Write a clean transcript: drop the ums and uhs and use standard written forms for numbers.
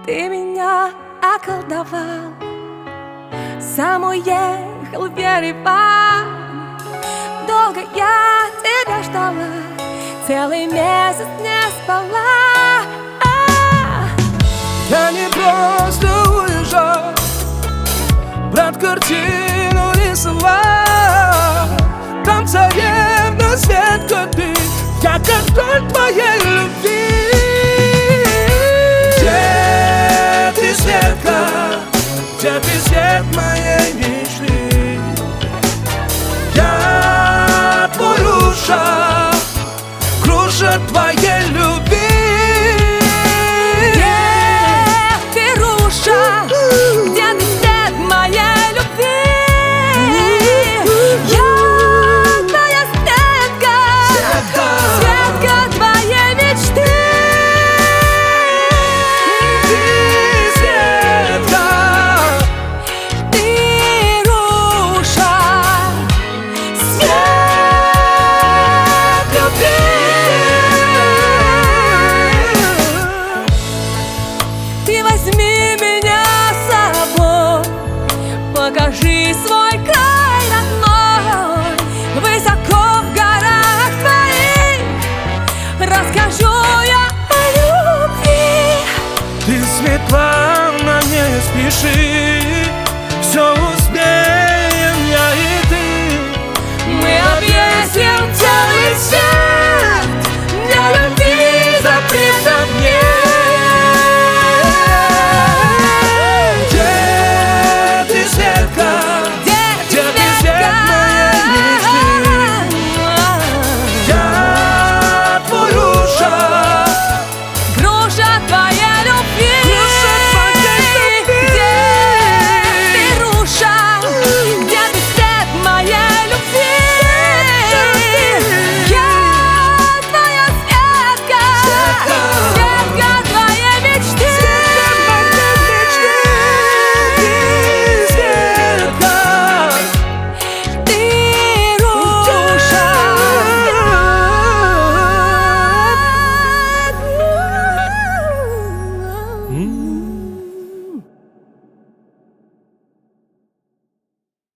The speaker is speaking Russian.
Ты меня околдовал, сам уехал в Ереван. Долго я тебя ждала, целый месяц не спала. Я не просто уезжал, брат, картину рисовал. Там царевна Светка, ты, я как король твоей любви. Где ты, Светка? Где ты, свет моей мечты? Я твой руша, круша твоей любви. Возьми меня с собой, покажи свой край родной. Высоко в горах твоих расскажу я о любви. Ты, Светлана, не спеши,